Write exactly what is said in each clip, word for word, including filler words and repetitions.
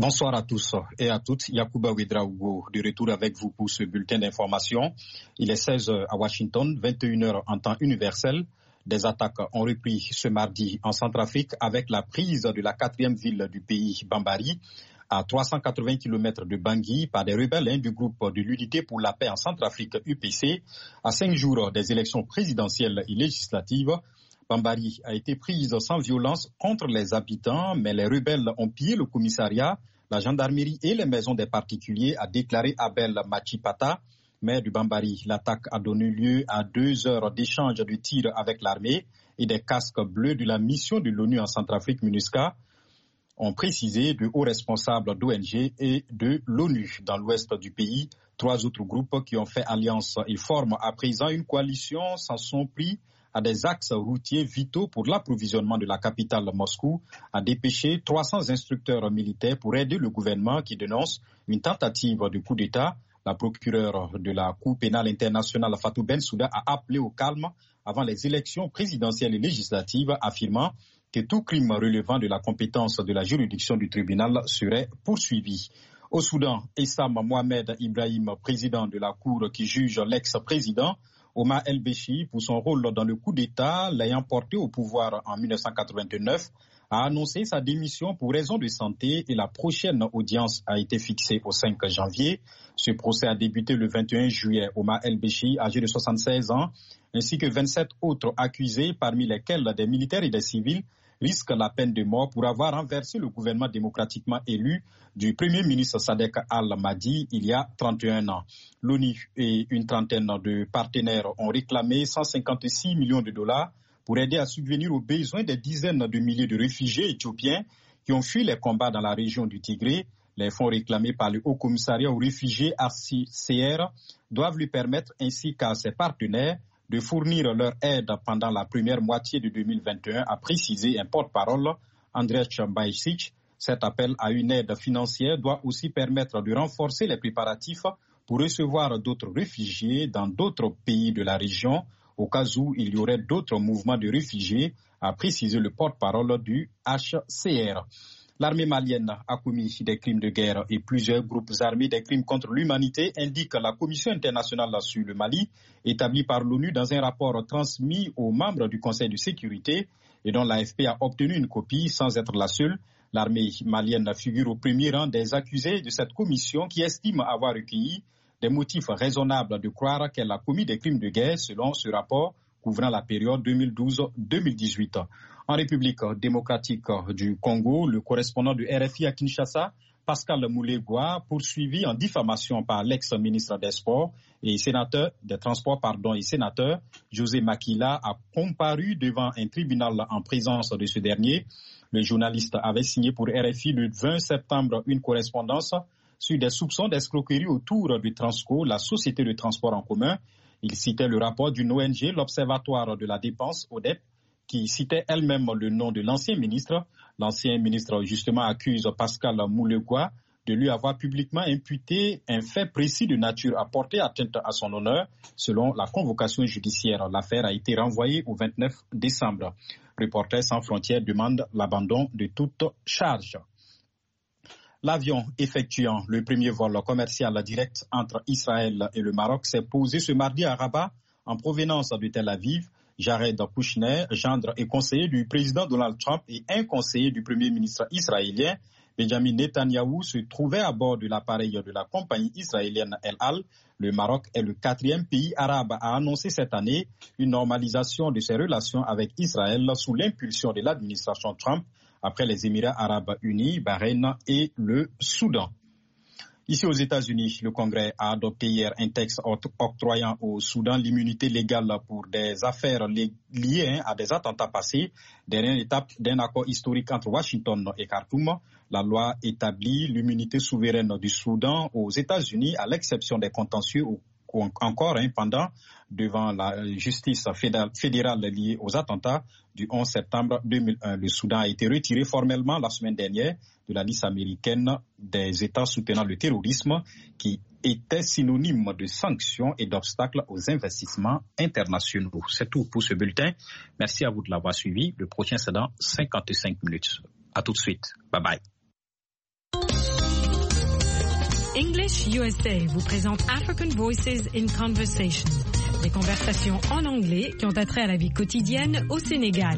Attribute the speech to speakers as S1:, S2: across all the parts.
S1: Bonsoir à tous et à toutes. Yacouba Ouedraogo de retour avec vous pour ce bulletin d'information. Il est seize heures à Washington, vingt et une heures en temps universel. Des attaques ont repris ce mardi en Centrafrique avec la prise de la quatrième ville du pays, Bambari, à trois cent quatre-vingts kilomètres de Bangui par des rebelles hein, du groupe de l'Unité pour la paix en Centrafrique, U P C, à cinq jours des élections présidentielles et législatives. Bambari a été prise sans violence contre les habitants, mais les rebelles ont pillé le commissariat, la gendarmerie et les maisons des particuliers, a déclaré Abel Machipata, maire du Bambari. L'attaque a donné lieu à deux heures d'échange de tirs avec l'armée et des casques bleus de la mission de l'ONU en Centrafrique, MINUSCA, ont précisé de hauts responsables d'O N G et de l'ONU. Dans l'ouest du pays, trois autres groupes qui ont fait alliance et forment à présent une coalition s'en sont pris à des axes routiers vitaux pour l'approvisionnement de la capitale Moscou, a dépêché trois cents instructeurs militaires pour aider le gouvernement qui dénonce une tentative de coup d'État. La procureure de la Cour pénale internationale Fatou Bensouda a appelé au calme avant les élections présidentielles et législatives, affirmant que tout crime relevant de la compétence de la juridiction du tribunal serait poursuivi. Au Soudan, Essam Mohamed Ibrahim, président de la Cour qui juge l'ex-président Omar El-Béchi pour son rôle dans le coup d'État l'ayant porté au pouvoir en mille neuf cent quatre-vingt-neuf, a annoncé sa démission pour raison de santé et la prochaine audience a été fixée au cinq janvier. Ce procès a débuté le vingt et un juillet. Omar El-Béchi, âgé de soixante-seize ans, ainsi que vingt-sept autres accusés, parmi lesquels des militaires et des civils, risquent la peine de mort pour avoir renversé le gouvernement démocratiquement élu du Premier ministre Sadek Al-Mahdi il y a trente et un ans. L'ONU et une trentaine de partenaires ont réclamé cent cinquante-six millions de dollars pour aider à subvenir aux besoins des dizaines de milliers de réfugiés éthiopiens qui ont fui les combats dans la région du Tigré. Les fonds réclamés par le Haut Commissariat aux réfugiés H C R doivent lui permettre ainsi qu'à ses partenaires de fournir leur aide pendant la première moitié de deux mille vingt et un, a précisé un porte-parole, Andrzej Bajcic. Cet appel à une aide financière doit aussi permettre de renforcer les préparatifs pour recevoir d'autres réfugiés dans d'autres pays de la région, au cas où il y aurait d'autres mouvements de réfugiés, a précisé le porte-parole du H C R. L'armée malienne a commis des crimes de guerre et plusieurs groupes armés des crimes contre l'humanité, indique la Commission internationale sur le Mali, établie par l'ONU dans un rapport transmis aux membres du Conseil de sécurité et dont l'A F P a obtenu une copie sans être la seule. L'armée malienne figure au premier rang des accusés de cette commission qui estime avoir recueilli des motifs raisonnables de croire qu'elle a commis des crimes de guerre selon ce rapport couvrant la période deux mille douze deux mille dix-huit. En République démocratique du Congo, le correspondant de R F I à Kinshasa, Pascal Moulégoua, poursuivi en diffamation par l'ex-ministre des Sports et sénateur des Transports pardon, et sénateur José Makila, a comparu devant un tribunal en présence de ce dernier. Le journaliste avait signé pour R F I le vingt septembre une correspondance sur des soupçons d'escroquerie autour de Transco, la société de transport en commun. Il citait le rapport d'une O N G, l'Observatoire de la dépense, O D E P, qui citait elle-même le nom de l'ancien ministre. L'ancien ministre, justement, accuse Pascal Moulégoua de lui avoir publiquement imputé un fait précis de nature à porter atteinte à son honneur. Selon la convocation judiciaire, l'affaire a été renvoyée au vingt-neuf décembre. Reporters sans frontières demande l'abandon de toute charge. L'avion effectuant le premier vol commercial direct entre Israël et le Maroc s'est posé ce mardi à Rabat en provenance de Tel Aviv. Jared Kushner, gendre et conseiller du président Donald Trump et un conseiller du premier ministre israélien, Benjamin Netanyahou, se trouvait à bord de l'appareil de la compagnie israélienne El Al. Le Maroc est le quatrième pays arabe à annoncer cette année une normalisation de ses relations avec Israël sous l'impulsion de l'administration Trump, après les Émirats arabes unis, Bahreïn et le Soudan. Ici aux États-Unis, le Congrès a adopté hier un texte octroyant au Soudan l'immunité légale pour des affaires liées à des attentats passés, dernière étape d'un accord historique entre Washington et Khartoum. La loi établit l'immunité souveraine du Soudan aux États-Unis, à l'exception des contentieux ou encore hein, pendant devant la justice fédérale liée aux attentats du onze septembre deux mille un. Le Soudan a été retiré formellement la semaine dernière de la liste américaine des États soutenant le terrorisme qui était synonyme de sanctions et d'obstacles aux investissements internationaux. C'est tout pour ce bulletin. Merci à vous de l'avoir suivi. Le prochain c'est dans cinquante-cinq minutes. À tout de suite. Bye bye.
S2: English U S A vous présente African Voices in Conversation, des conversations en anglais qui ont attrait à la vie quotidienne au Sénégal.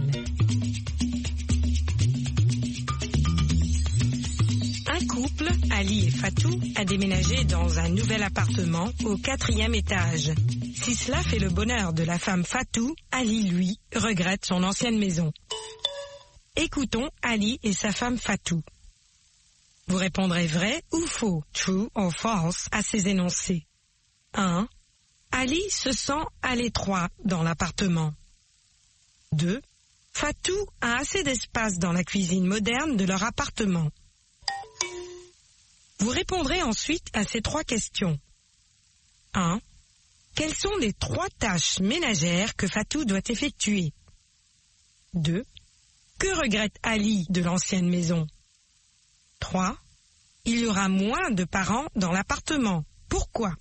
S2: Un couple, Ali et Fatou, a déménagé dans un nouvel appartement au quatrième étage. Si cela fait le bonheur de la femme Fatou, Ali, lui, regrette son ancienne maison. Écoutons Ali et sa femme Fatou. Vous répondrez vrai ou faux, true or false, à ces énoncés. un. Ali se sent à l'étroit dans l'appartement. deux. Fatou a assez d'espace dans la cuisine moderne de leur appartement. Vous répondrez ensuite à ces trois questions. un. Quelles sont les trois tâches ménagères que Fatou doit effectuer? deux. Que regrette Ali de l'ancienne maison? trois. Il y aura moins de parents dans l'appartement. Pourquoi?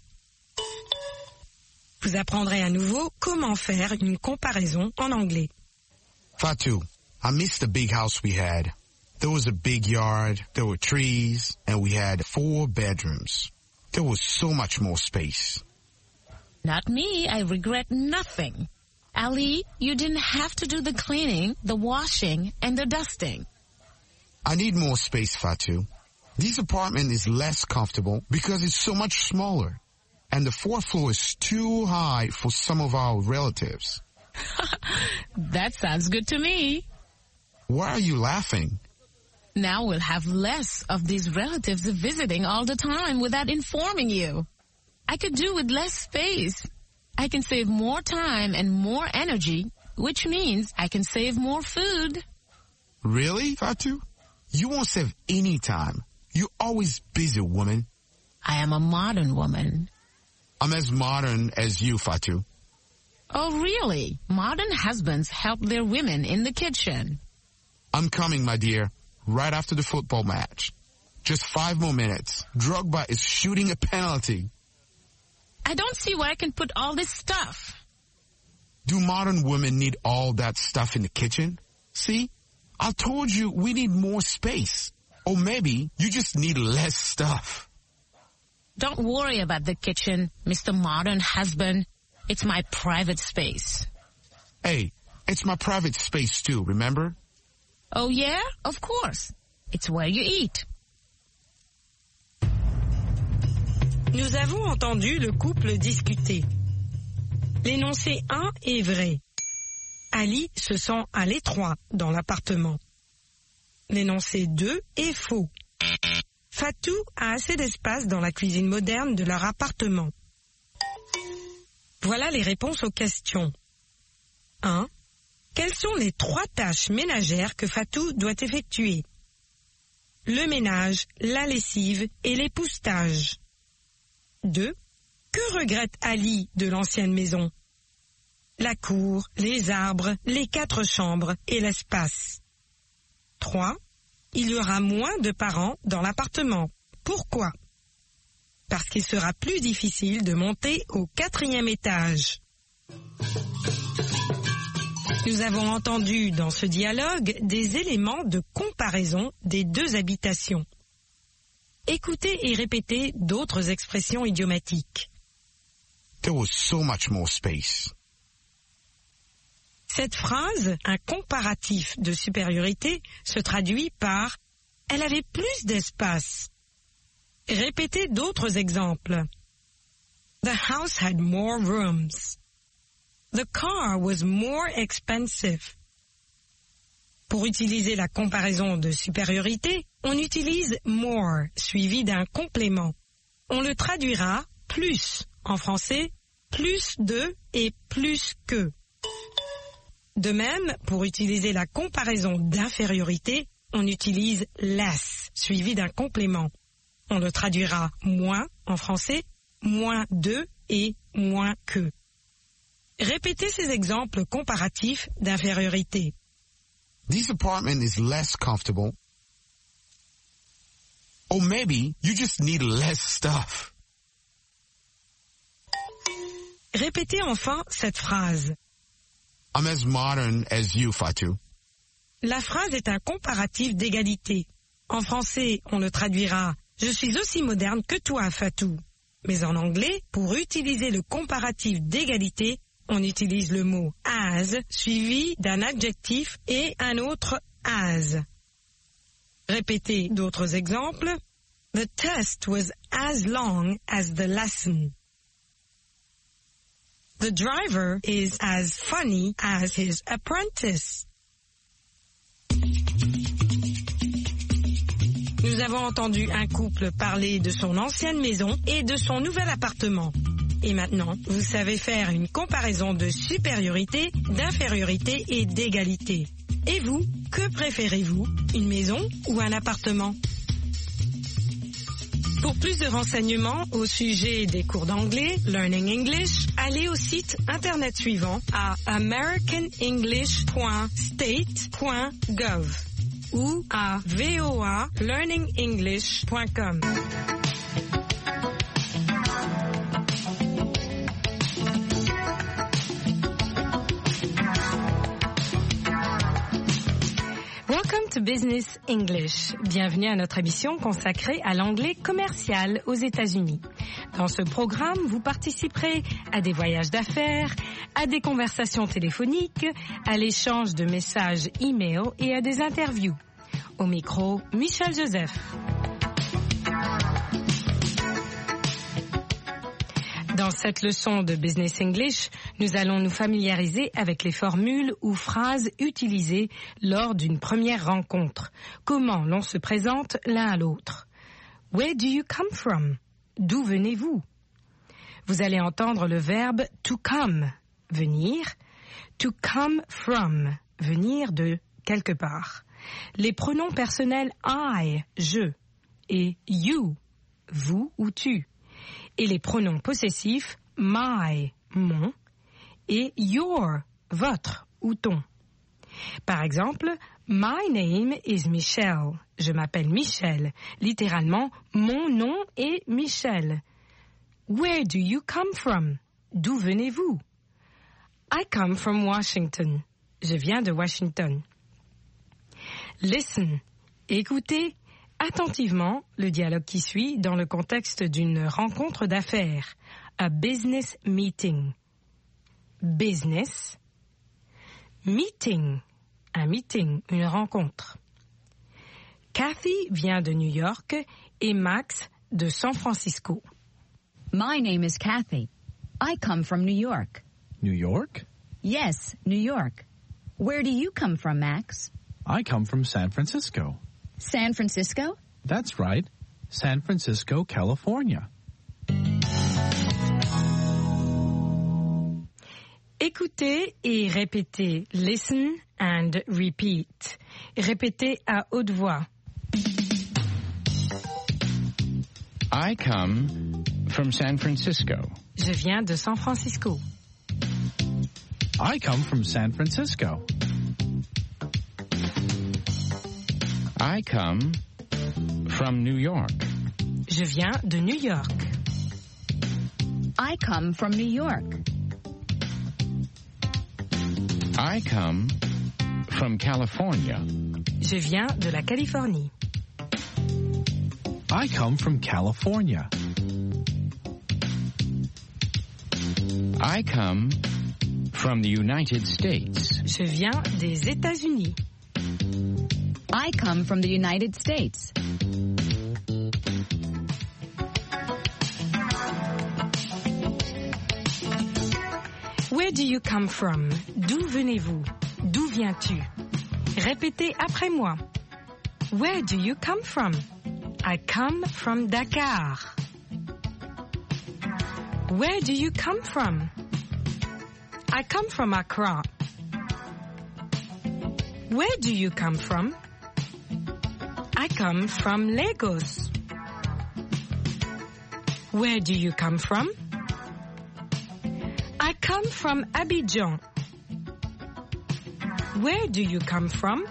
S2: Vous apprendrez à nouveau comment faire une comparaison en anglais.
S3: Fatou, I miss the big house we had. There was a big yard, there were trees, and we had four bedrooms. There was so much more space.
S4: Not me, I regret nothing. Ali, you didn't have to do the cleaning, the washing, and the dusting.
S3: I need more space, Fatou. This apartment is less comfortable because it's so much smaller. And the fourth floor is too high for some of our relatives.
S4: That sounds good to me.
S3: Why are you laughing?
S4: Now we'll have less of these relatives visiting all the time without informing you. I could do with less space. I can save more time and more energy, which means I can save more food.
S3: Really, Fatou? You won't save any time. You're always busy, woman.
S4: I am a modern woman.
S3: I'm as modern as you, Fatou.
S4: Oh, really? Modern husbands help their women in the kitchen.
S3: I'm coming, my dear, right after the football match. Just five more minutes. Drogba is shooting a penalty.
S4: I don't see where I can put all this stuff.
S3: Do modern women need all that stuff in the kitchen? See? I told you we need more space. Or maybe you just need less stuff.
S4: Don't worry about the kitchen, Mister Modern Husband. It's my private space.
S3: Hey, it's my private space too, remember?
S4: Oh yeah? Of course. It's where you eat.
S2: Nous avons entendu le couple discuter. L'énoncé un est vrai. Ali se sent à l'étroit dans l'appartement. L'énoncé deux est faux. Fatou a assez d'espace dans la cuisine moderne de leur appartement. Voilà les réponses aux questions. un. Quelles sont les trois tâches ménagères que Fatou doit effectuer? Le ménage, la lessive et l'époussetage. deux. Que regrette Ali de l'ancienne maison? La cour, les arbres, les quatre chambres et l'espace. trois. Il y aura moins de parents dans l'appartement. Pourquoi? Parce qu'il sera plus difficile de monter au quatrième étage. Nous avons entendu dans ce dialogue des éléments de comparaison des deux habitations. Écoutez et répétez d'autres expressions idiomatiques.
S3: There was so much more space.
S2: Cette phrase, un comparatif de supériorité, se traduit par « elle avait plus d'espace ». Répétez d'autres exemples. The house had more rooms. The car was more expensive. Pour utiliser la comparaison de supériorité, on utilise more suivi d'un complément. On le traduira plus en français, plus de et plus que. De même, pour utiliser la comparaison d'infériorité, on utilise less suivi d'un complément. On le traduira moins en français, moins de et moins que. Répétez ces exemples comparatifs d'infériorité.
S3: This apartment is less comfortable. Or maybe you just need less stuff.
S2: Répétez enfin cette phrase.
S3: I'm as modern as you, Fatou.
S2: La phrase est un comparatif d'égalité. En français, on le traduira « Je suis aussi moderne que toi, Fatou. Mais en anglais, pour utiliser le comparatif d'égalité, on utilise le mot as suivi d'un adjectif et un autre as. Répétez d'autres exemples. The test was as long as the lesson. The driver is as funny as his apprentice. Nous avons entendu un couple parler de son ancienne maison et de son nouvel appartement. Et maintenant, vous savez faire une comparaison de supériorité, d'infériorité et d'égalité. Et vous, que préférez-vous, une maison ou un appartement ? Pour plus de renseignements au sujet des cours d'anglais, Learning English, allez au site internet suivant à american english point state point gov ou à v o a learning english point com. Welcome to Business English. Bienvenue à notre émission consacrée à l'anglais commercial aux États-Unis. Dans ce programme, vous participerez à des voyages d'affaires, à des conversations téléphoniques, à l'échange de messages e-mail et à des interviews. Au micro, Michel Joseph. Dans cette leçon de Business English, nous allons nous familiariser avec les formules ou phrases utilisées lors d'une première rencontre. Comment l'on se présente l'un à l'autre. Where do you come from? D'où venez-vous? Vous allez entendre le verbe to come, venir, to come from, venir de quelque part. Les pronoms personnels I, je, et you, vous ou tu. Et les pronoms possessifs my, mon, et your, votre ou ton. Par exemple, my name is Michelle. Je m'appelle Michel. Littéralement, mon nom est Michel. Where do you come from? D'où venez-vous? I come from Washington. Je viens de Washington. Listen. Écoutez attentivement le dialogue qui suit dans le contexte d'une rencontre d'affaires. A business meeting. Business. Meeting. Un meeting, une rencontre. Kathy vient de New York et Max de San Francisco.
S5: My name is Kathy. I come from New York.
S6: New York?
S5: Yes, New York. Where do you come from, Max?
S6: I come from San Francisco.
S5: San Francisco?
S6: That's right. San Francisco, California.
S2: Écoutez et répétez. Listen and repeat. Répétez à haute voix.
S7: I come from San Francisco.
S2: Je viens de San Francisco.
S6: I come from San Francisco.
S7: I come from New York.
S2: Je viens de New York.
S5: I come from New York.
S7: I come from California.
S2: Je viens de la Californie.
S6: I come from California.
S7: I come from the United States.
S2: Je viens des États-Unis.
S5: I come from the United States.
S2: Where do you come from? D'où venez-vous? D'où viens-tu? Répétez après moi. Where do you come from? I come from Dakar. Where do you come from? I come from Accra. Where do you come from? I come from Lagos. Where do you come from? I come from Abidjan. Where do you come from?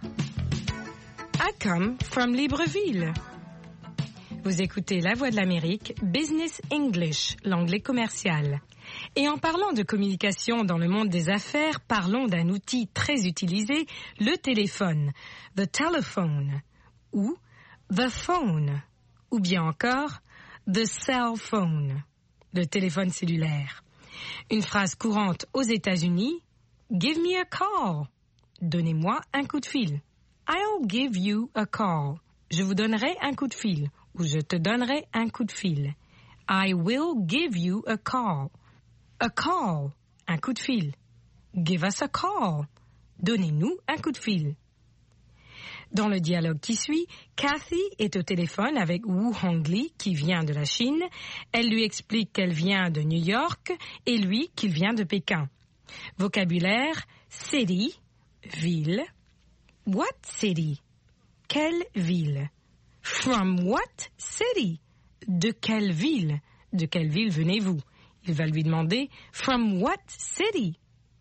S2: I come from Libreville. Vous écoutez La Voix de l'Amérique, Business English, l'anglais commercial. Et en parlant de communication dans le monde des affaires, parlons d'un outil très utilisé, le téléphone, the telephone, ou the phone, ou bien encore the cell phone, le téléphone cellulaire. Une phrase courante aux États-Unis, give me a call, donnez-moi un coup de fil. I'll give you a call, je vous donnerai un coup de fil, ou je te donnerai un coup de fil. I will give you a call. A call, un coup de fil. Give us a call, donnez-nous un coup de fil. Dans le dialogue qui suit, Kathy est au téléphone avec Woo Hongli qui vient de la Chine. Elle lui explique qu'elle vient de New York et lui qu'il vient de Pékin. Vocabulaire, city, ville. What city? Quelle ville? From what city? De quelle ville? De quelle ville venez-vous? Il va lui demander, from what city?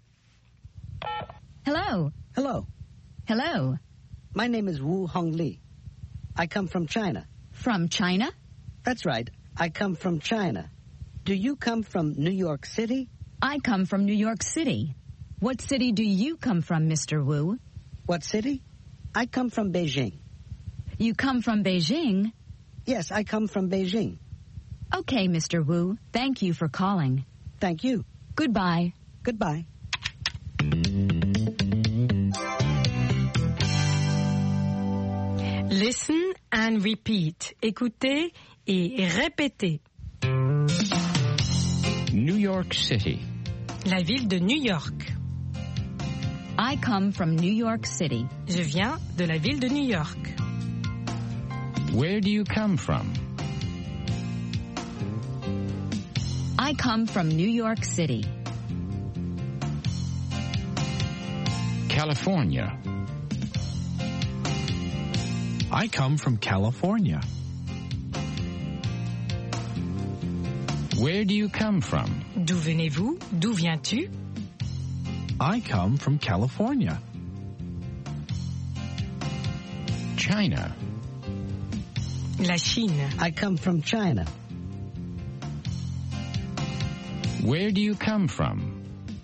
S5: Hello.
S8: Hello.
S5: Hello.
S8: My name is Woo Hongli. I come from China.
S5: From China?
S8: That's right. I come from China. Do you come from New York City?
S5: I come from New York City. What city do you come from, Mister Wu?
S8: What city? I come from Beijing.
S5: You come from Beijing?
S8: Yes, I come from Beijing.
S5: Okay, Mister Wu. Thank you for calling.
S8: Thank you.
S5: Goodbye.
S8: Goodbye.
S2: Listen and repeat. Écoutez et répétez.
S7: New York City.
S2: La ville de New York.
S5: I come from New York City.
S2: Je viens de la ville de New York.
S7: Where do you come from?
S5: I come from New York City.
S7: California.
S6: I come from California.
S7: Where do you come from?
S2: D'où venez-vous? D'où viens-tu?
S6: I come from California.
S7: China.
S2: La Chine.
S8: I come from China.
S7: Where do you come from?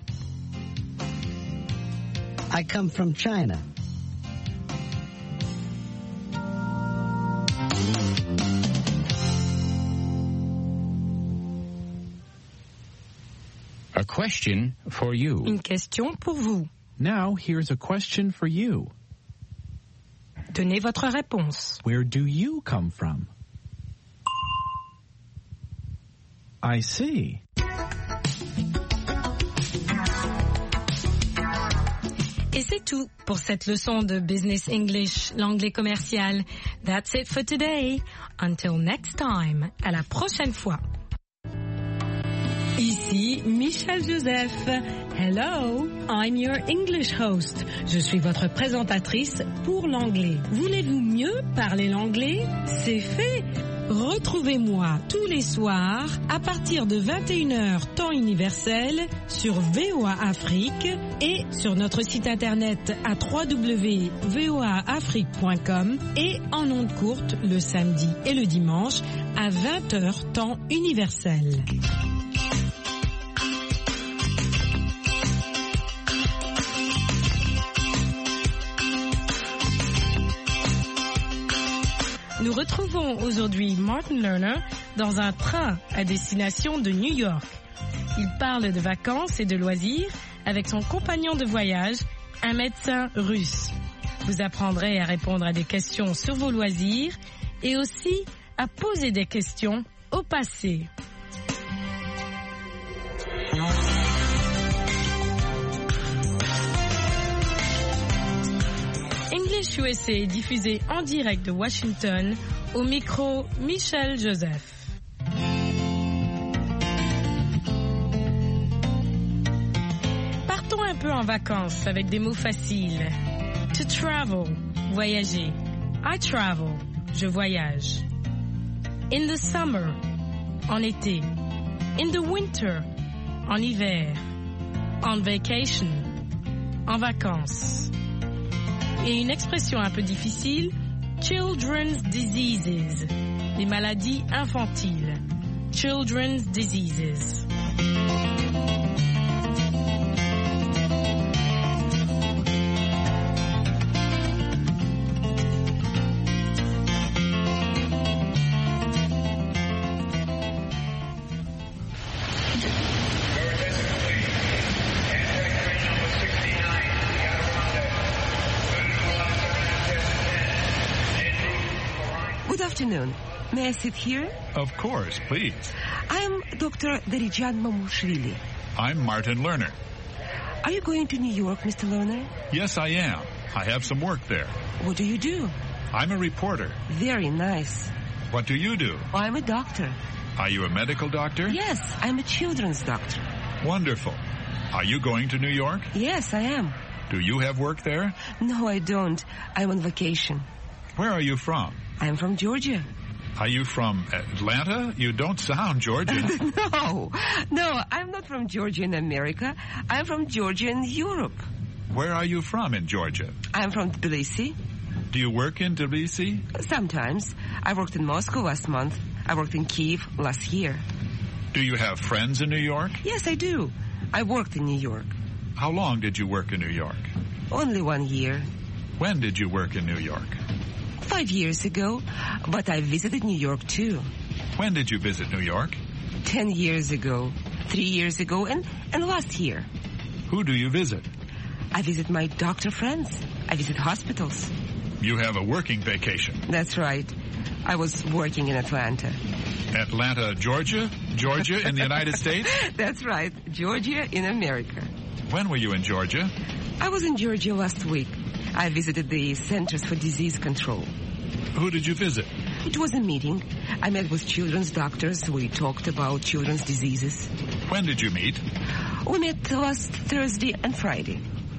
S8: I come from China.
S7: A question for you.
S2: Une question pour vous.
S6: Now here's a question for you.
S2: Donnez votre réponse.
S6: Where do you come from? I see.
S2: Et c'est tout pour cette leçon de Business English, l'anglais commercial. That's it for today. Until next time. À la prochaine fois. Ici Michel Joseph. Hello, I'm your English host. Je suis votre présentatrice pour l'anglais. Voulez-vous mieux parler l'anglais? C'est fait. Retrouvez-moi tous les soirs à partir de vingt et une heures temps universel sur V O A Afrique et sur notre site internet à w w w point v o a afrique point com et en ondes courtes le samedi et le dimanche à vingt heures temps universel. Nous retrouvons aujourd'hui Martin Lerner dans un train à destination de New York. Il parle de vacances et de loisirs avec son compagnon de voyage, un médecin russe. Vous apprendrez à répondre à des questions sur vos loisirs et aussi à poser des questions au passé. English U S A est diffusé en direct de Washington, au micro Michel Joseph. Partons un peu en vacances avec des mots faciles. To travel, voyager. I travel, je voyage. In the summer, en été. In the winter, en hiver. On vacation, en vacances. Et une expression un peu difficile, children's diseases, les maladies infantiles. Children's diseases.
S9: Good afternoon. May I sit here?
S10: Of course, please.
S9: I'm Doctor Darijan Mamushvili.
S10: I'm Martin Lerner.
S9: Are you going to New York, Mister Lerner?
S10: Yes, I am. I have some work there.
S9: What do you do?
S10: I'm a reporter.
S9: Very nice.
S10: What do you do?
S9: I'm a doctor.
S10: Are you a medical doctor?
S9: Yes, I'm a children's doctor.
S10: Wonderful. Are you going to New York?
S9: Yes, I am.
S10: Do you have work there?
S9: No, I don't. I'm on vacation.
S10: Where are you from?
S9: I'm from Georgia.
S10: Are you from Atlanta? You don't sound Georgian.
S9: No, no, I'm not from Georgia in America. I'm from Georgia in Europe.
S10: Where are you from in Georgia?
S9: I'm from Tbilisi.
S10: Do you work in Tbilisi?
S9: Sometimes. I worked in Moscow last month. I worked in Kiev last year.
S10: Do you have friends in New York?
S9: Yes, I do. I worked in New York.
S10: How long did you work in New York?
S9: Only one year.
S10: When did you work in New York?
S9: Five years ago, but I visited New York too.
S10: When did you visit New York?
S9: Ten years ago, three years ago, and, and last year.
S10: Who do you visit?
S9: I visit my doctor friends. I visit hospitals.
S10: You have a working vacation.
S9: That's right. I was working in Atlanta.
S10: Atlanta, Georgia? Georgia in the United States?
S9: That's right. Georgia in America.
S10: When were you in Georgia?
S9: I was in Georgia last week. I visited the Centers for Disease Control.
S10: Who did you visit?
S9: It was a meeting. I met with children's doctors. We talked about children's diseases.
S10: When did you meet?
S9: We met last Thursday and Friday.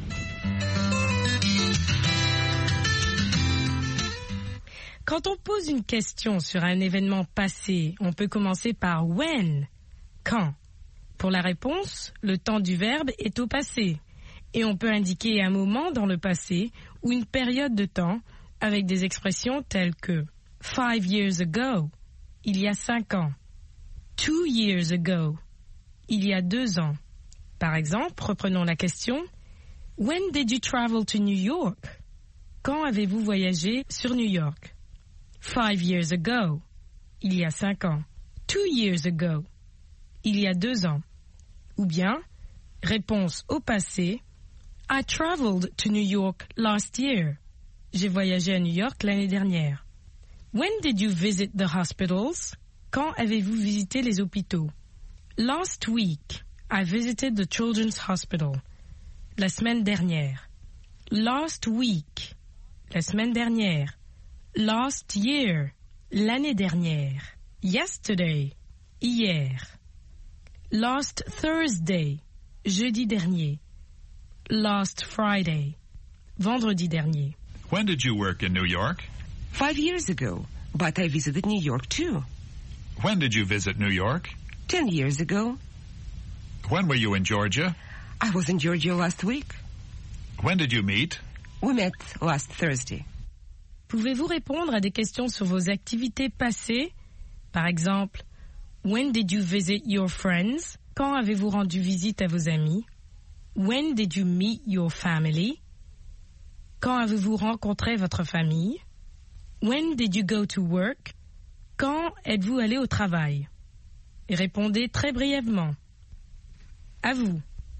S2: Quand on pose une question sur un événement passé, on peut commencer par when, quand. Pour la réponse, le temps du verbe est au passé. Et on peut indiquer un moment dans le passé ou une période de temps avec des expressions telles que five years ago, il y a cinq ans. Two years ago, il y a deux ans. Par exemple, reprenons la question. When did you travel to New York? Quand avez-vous voyagé sur New York? Five years ago, il y a cinq ans. Two years ago, il y a deux ans. Ou bien, réponse au passé, I traveled to New York last year. J'ai voyagé à New York l'année dernière. When did you visit the hospitals? Quand avez-vous visité les hôpitaux? Last week, I visited the Children's Hospital. La semaine dernière. Last week, la semaine dernière. Last year, l'année dernière. Yesterday, hier. Last Thursday, jeudi dernier. Last Friday, vendredi dernier.
S10: When did you work in New York?
S9: Five years ago, but I visited New York too.
S10: When did you visit New York?
S9: Ten years ago.
S10: When were you in Georgia?
S9: I was in Georgia last week.
S10: When did you meet?
S9: We met last Thursday.
S2: Pouvez-vous répondre à des questions sur vos activités passées? Par exemple, when did you visit your friends? Quand avez-vous rendu visite à vos amis? When did you meet your family? Quand avez-vous rencontré votre famille? When did you go to work? Quand êtes-vous allé au travail? Et répondez très brièvement. À vous.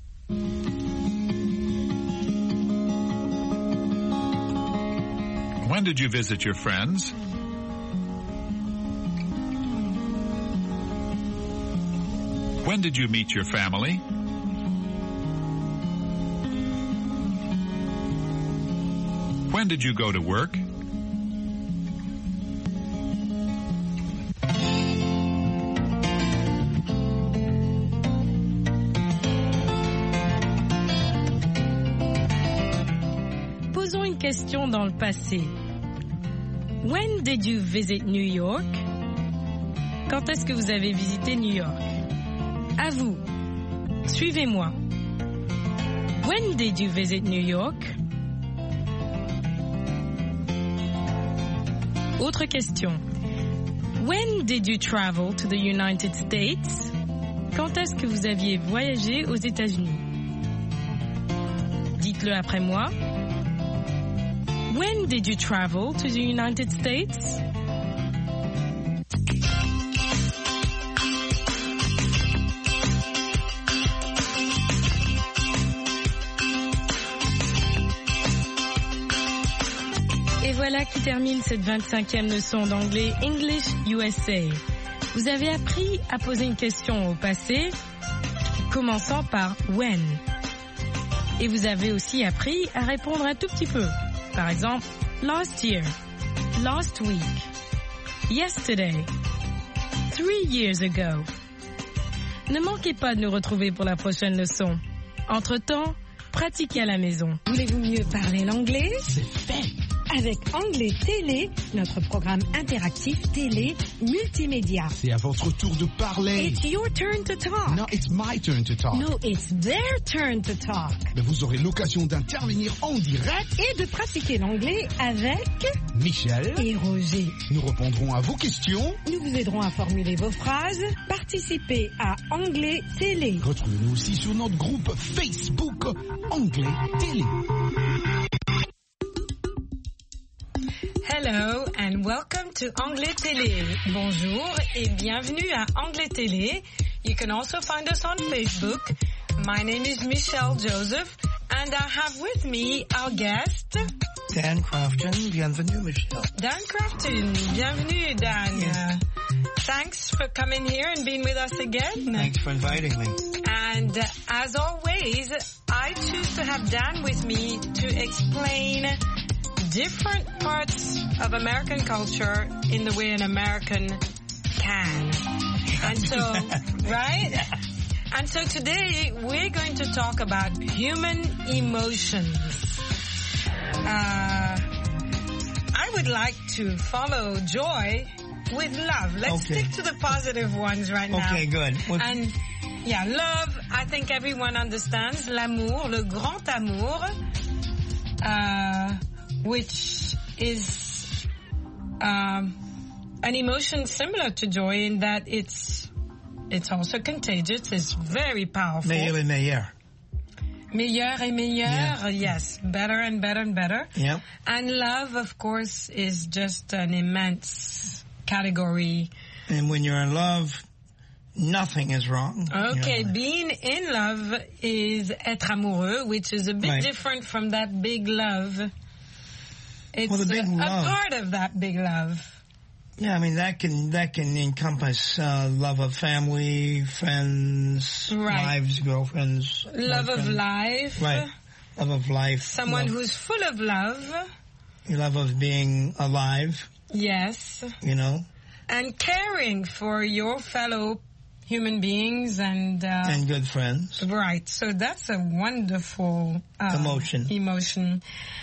S10: When did you visit your friends? When did you meet your family? When did you go to work?
S2: Posons une question dans le passé. When did you visit New York? Quand est-ce que vous avez visité New York? À vous. Suivez-moi. When did you visit New York? Autre question. When did you travel to the United States? Quand est-ce que vous aviez voyagé aux États-Unis? Dites-le après moi. When did you travel to the United States? Et voilà qui termine cette vingt-cinquième leçon d'anglais English U S A. Vous avez appris à poser une question au passé, commençant par when. Et vous avez aussi appris à répondre un tout petit peu. Par exemple, last year, last week, yesterday, three years ago. Ne manquez pas de nous retrouver pour la prochaine leçon. Entre-temps, pratiquez à la maison. Voulez-vous mieux parler l'anglais?
S6: C'est fait.
S2: Avec Anglais Télé, notre programme interactif télé multimédia.
S3: C'est à votre tour de parler.
S2: It's your turn to talk.
S3: No, it's my turn to talk.
S2: No, it's their turn to talk.
S3: Mais vous aurez l'occasion d'intervenir en direct
S2: et de pratiquer l'anglais avec
S3: Michel
S2: et Roger.
S3: Nous répondrons à vos questions.
S2: Nous vous aiderons à formuler vos phrases. Participez à Anglais Télé.
S3: Retrouvez-nous aussi sur notre groupe Facebook Anglais Télé.
S2: Hello and welcome to Anglais Télé. Bonjour et bienvenue à Anglais Télé. You can also find us on Facebook. My name is Michelle Joseph and I have with me our guest
S11: Dan Crofton. Bienvenue, Michelle.
S2: Dan Crofton. Bienvenue, Dan.
S11: Yes.
S2: Uh, thanks for coming here and being with us again.
S11: Thanks for inviting me.
S2: And uh, as always, I choose to have Dan with me to explain different parts of American culture in the way an American can. And so, right? And so today we're going to talk about human emotions. Uh, I would like to follow joy with love. Let's
S11: okay.
S2: stick to the positive ones right now.
S11: Okay, good. Well,
S2: and yeah, love, I think everyone understands. L'amour, le grand amour. Uh, which is um, an emotion similar to joy in that it's it's also contagious. It's very powerful.
S11: Meilleur et meilleur.
S2: Meilleur et meilleur, yeah. Yes. Better and better and better.
S11: Yep.
S2: And love, of course, is just an immense category.
S11: And when you're in love, nothing is wrong.
S2: Okay,
S11: you know.
S2: Being in love is être amoureux, which is a bit
S11: right.
S2: different from that big love. It's
S11: well, the big
S2: a,
S11: love.
S2: a part of that big love.
S11: Yeah, I mean, that can that can encompass uh, love of family, friends,
S2: right.
S11: wives, girlfriends.
S2: Love of life.
S11: Right. Love of life.
S2: Someone
S11: love,
S2: who's full of love.
S11: Love of being alive.
S2: Yes.
S11: You know.
S2: And caring for your fellow human beings and... Uh,
S11: and good friends.
S2: Right. So that's a wonderful... Uh,
S11: emotion.
S2: Emotion.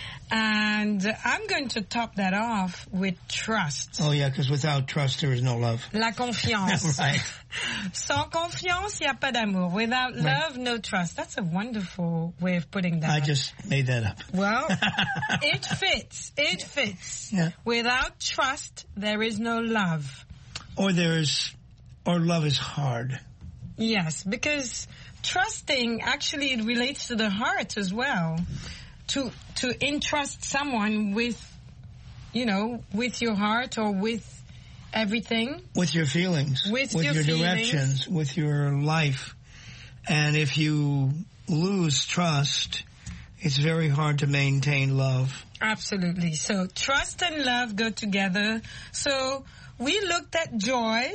S2: And I'm going to top that off with trust.
S11: Oh, yeah, because without trust, there is no love.
S2: La confiance.
S11: Right.
S2: Sans confiance, il n'y a pas d'amour. Without
S11: right.
S2: love, no trust. That's a wonderful way of putting that
S11: I
S2: up.
S11: just made that up.
S2: Well, it fits. It fits.
S11: Yeah.
S2: Without trust, there is no love.
S11: Or there's, or love is hard.
S2: Yes, because trusting, actually, it relates to the heart as well. To to entrust someone with, you know, with your heart or with everything.
S11: With your feelings.
S2: With,
S11: with
S2: your,
S11: your
S2: feelings.
S11: directions. With your life. And if you lose trust, it's very hard to maintain love.
S2: Absolutely. So trust and love go together. So we looked at joy,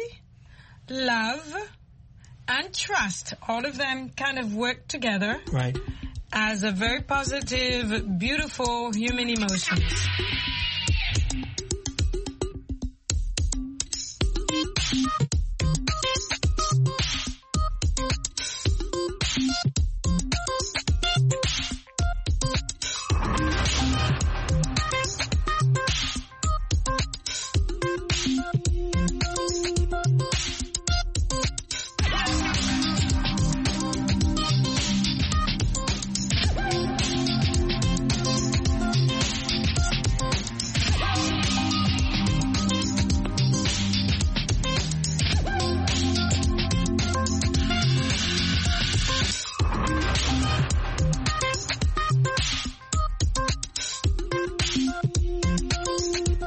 S2: love, and trust. All of them kind of work together.
S11: Right.
S2: As a very positive, beautiful human emotions.